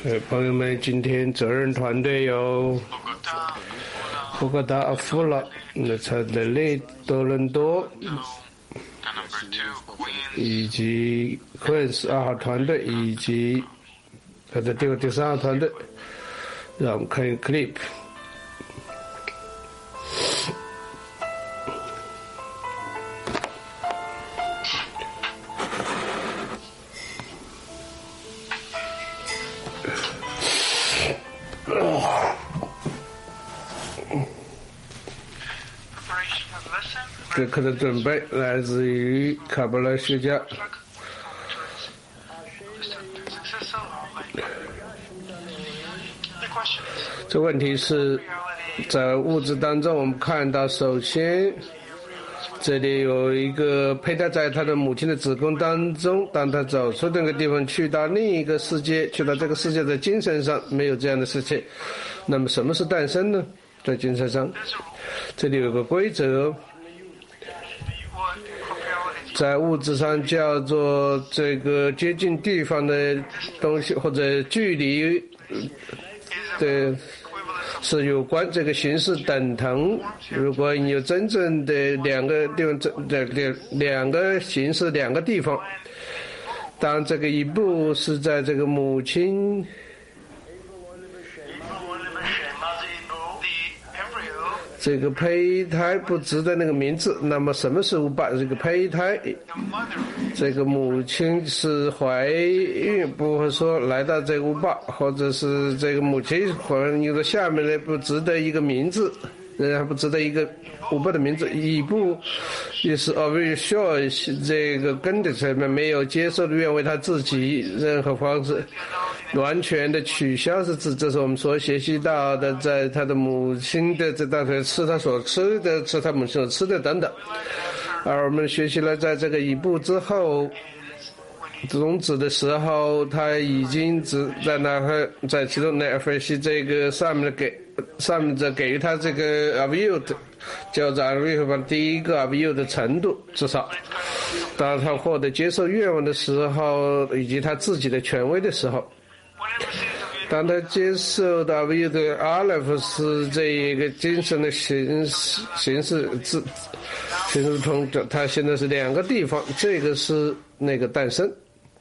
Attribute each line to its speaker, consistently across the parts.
Speaker 1: 朋友们，今天责任团队有布哥达、阿夫拉、那查德利、多伦多，以及 Queens 2号团队，以及第3号团队。让我们看一个 clip。这课的准备来自于卡巴拉学家。这问题是在物质当中，我们看到，首先这里有一个胚胎在他的母亲的子宫当中，当他走出那个地方，去到另一个世界，去到这个世界的精神上没有这样的事情。那么什么是诞生呢？在精神上，这里有个规则，在物质上叫做这个接近地方的东西或者距离的是有关这个形式等同。如果你有真正的两个地方，两个形式两个地方，当这个一步是在这个母亲这个胚胎不值得那个名字，那么什么是500？这个胚胎，这个母亲是怀孕，不会说来到这个500，或者是这个母亲怀孕的下面的不值得一个名字，仍然不值得一个500的名字。一步也是 already sure， 这个根的层面没有接受的愿为他自己任何方式完全的取消，是指这是我们所学习到的，在他的母亲的这大腿吃他所吃的，吃他母亲所吃的等等。而我们学习了在这个一步之后，种子的时候，他已经在那在其中那分析这个上面的给予他这个 avio 叫做 avio 第一个 avio 的程度，至少当他获得接受愿望的时候，以及他自己的权威的时候。当他接受到 avio 的 aleph 是这一个精神的形式通，他现在是两个地方，这个是那个诞生。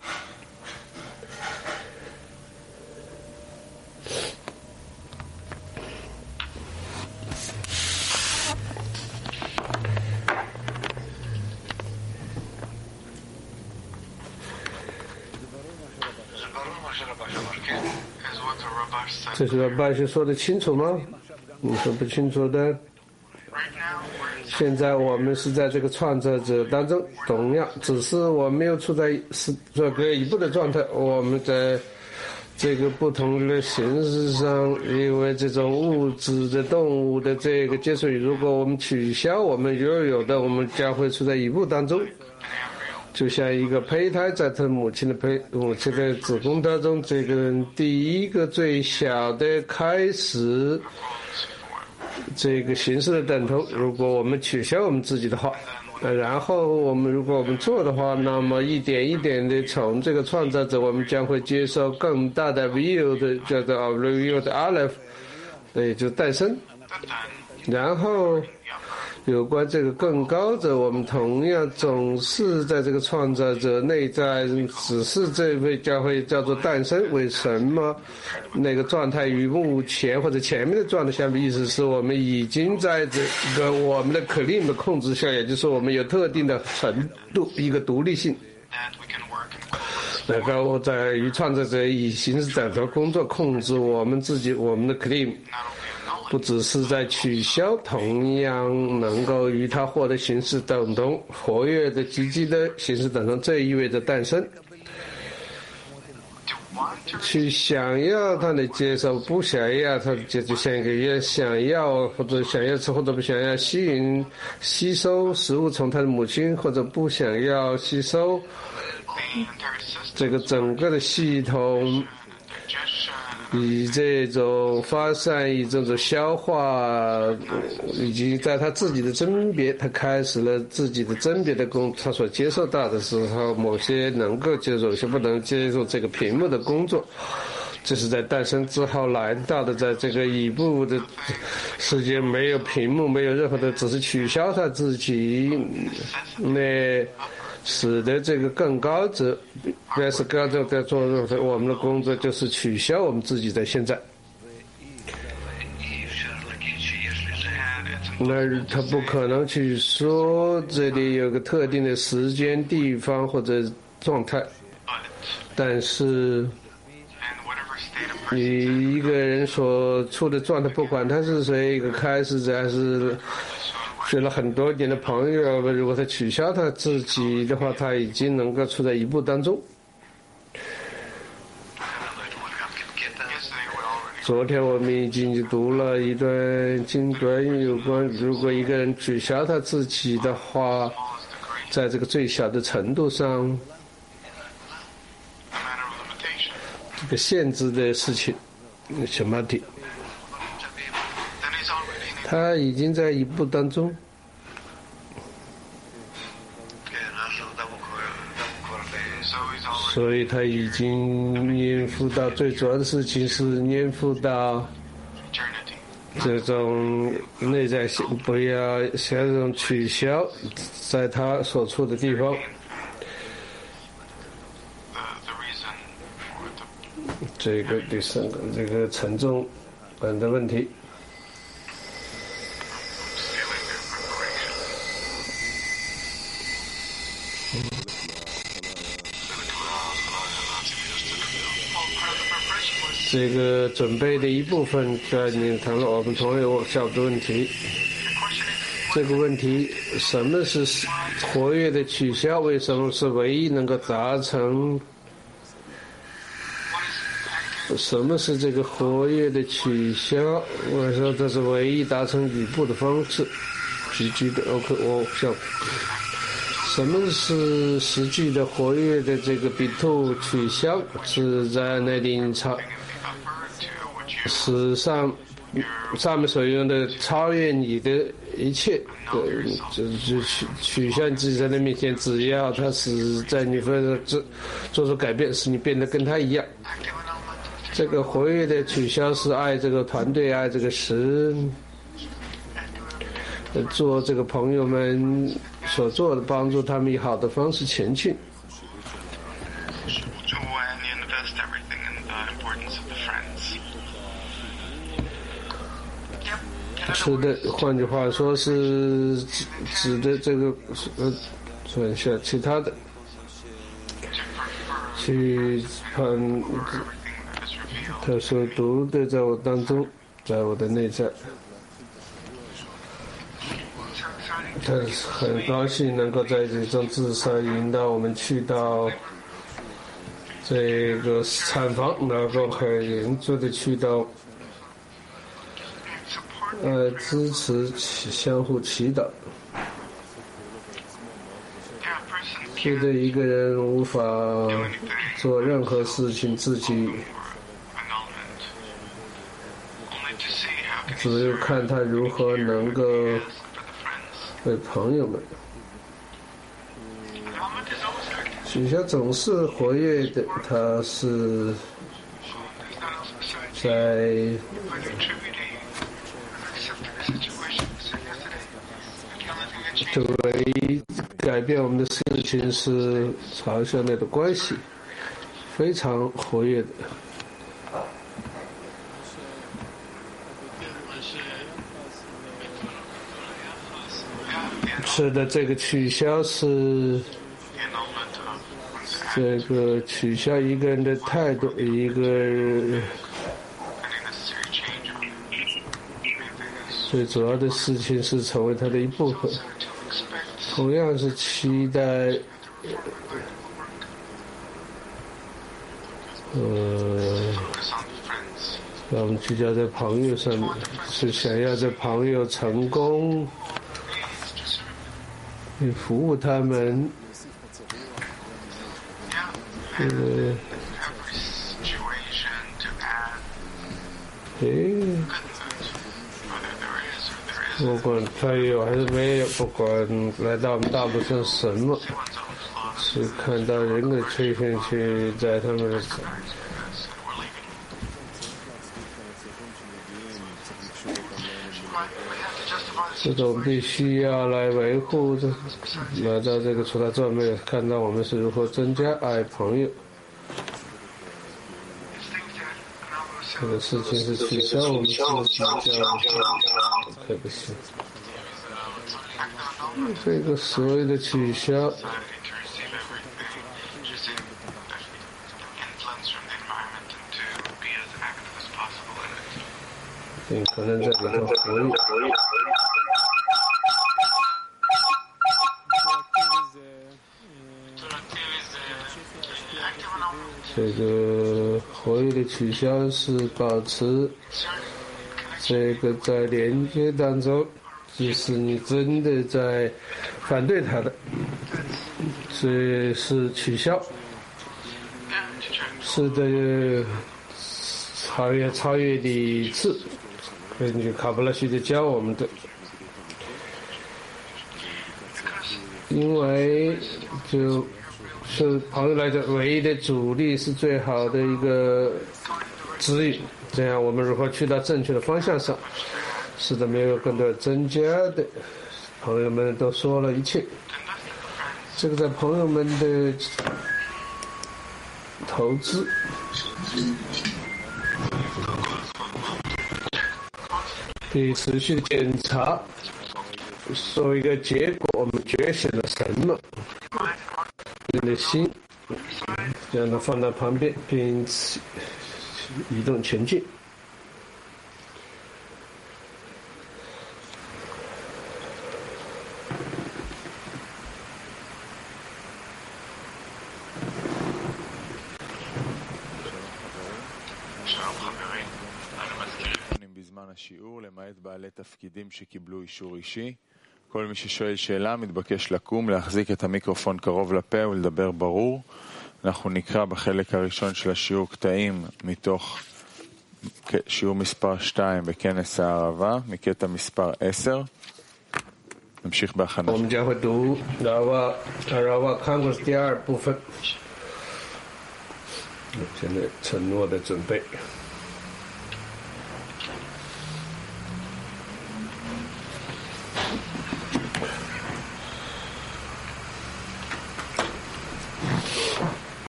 Speaker 1: 这是巴西说的清楚吗？你说不清楚的。现在我们是在这个创造者当中，同样，只是我们没有处在这个一步的状态，我们在这个不同的形式上，因为这种物质的动物的这个接触，如果我们取消我们拥有的，我们将会处在一步当中。就像一个胚胎在他母亲的子宫当中，这个第一个最小的开始，这个形式的等同。如果我们取消我们自己的话，然后如果我们做的话，那么一点一点的从这个创造者，我们将会接受更大的 view 的叫做 view 的 aleph， 也就诞生。然后有关这个更高者，我们同样总是在这个创造者内在，只是这位将会叫做诞生。为什么那个状态与目前或者前面的状态相比？意思是我们已经在这个我们的可令的控制下，也就是说我们有特定的程度一个独立性，能够在与创造者以形式等同工作控制我们自己，我们的 claim 不只是在取消，同样能够与它获得形式等同，活跃的积极的形式等同，这意味着诞生。去想要他的接受，不想要他的接受，像一个人想要或者想要吃或者不想要吸收食物从他的母亲，或者不想要吸收这个整个的系统。以这种发散，以这种消化，以及在他自己的甄别，他开始了自己的甄别的工作，他所接受到的时候，某些能够接受，有些不能接受这个屏幕的工作。 这是在诞生之后来到的，在这个一步的世界没有屏幕，没有任何的，只是取消他自己，那使得这个更高者，但是高者在做我们的工作就是取消我们自己在现在。那他不可能去说这里有个特定的时间、地方或者状态，但是你一个人所处的状态，不管他是谁，一个开始者还是学了很多年的朋友，如果他取消他自己的话，他已经能够处在一步当中。昨天我们已经读了一段经段，有关如果一个人取消他自己的话，在这个最小的程度上，这个限制的事情，什么的，他已经在一步当中。所以他已经念复到最主要的事情是念复到这种内在性，不要像这种取消在他所处的地方。这个第三个，这个沉重感的问题。这个准备的一部分在你谈了我们同有小的问题。这个问题，什么是活跃的取消？为什么是唯一能够达成？什么是这个活跃的取消？我说这是唯一达成一步的方式。实际的 OK， 我想，什么是实际的活跃的这个比图取消？是在那里史上面所用的超越你的一切，就取消你自己在那面前，只要他是在你做出改变，使你变得跟他一样。这个活跃的取消是爱这个团队，爱这个神，做这个朋友们所做的，帮助他们以好的方式前进。是的，换句话说是指的这个转向其他的，去看他所读的在我当中，在我的内在。他很高兴能够在这种至少引导我们去到这个产房，能够很严肃的去到支持相互祈祷。觉得一个人无法做任何事情自己，只有看他如何能够为朋友们。取消总是活跃的，他是在唯一改变我们的事情是朝向内的关系，非常活跃的。是的，这个取消是这个取消一个人的态度，一个最主要的事情是成为他的一部分。同样是期待，让我们聚焦在朋友上面，是想要在朋友成功，去服务他们。不管他有还是没有，不管来到我们大部分什么，是看到人的缺陷去在他们这种必须要来维护的。来到这个出来之后，没有看到我们是如何增加爱朋友。这个事情是取消我们自己的，不行。这个所谓的取消，尽可能在里头活跃。这个活跃的取消是保持这个在连接当中，即使你真的在反对他的，所以是取消，是的超越理智，根据卡布拉西的教我们的，因为就是朋友来讲，唯一的阻力是最好的一个指引，这样我们如何去到正确的方向上，使得没有更多增加的。朋友们都说了一切，这个在朋友们的投资，可以持续的检查，作为一个结果，我们觉醒了什么？人的心，将它放到旁边，并移动前进。
Speaker 2: בזמן השיעור, למעט בעלי תפקידים שקיבלו אישור אישי. כל מי ששואל שאלה מתבקש לקום, להחזיק את המיקרופון קרוב לפה ולדבר ברור. אנחנו נקרא בחלק הראשון של השיעור קטעים מתוך שיעור מספר 2 בכנס הערבה, מקטע מספר 10. נמשיך בהכנה.
Speaker 1: 我们将会读拉瓦康古斯第二部分。现在承诺的准备。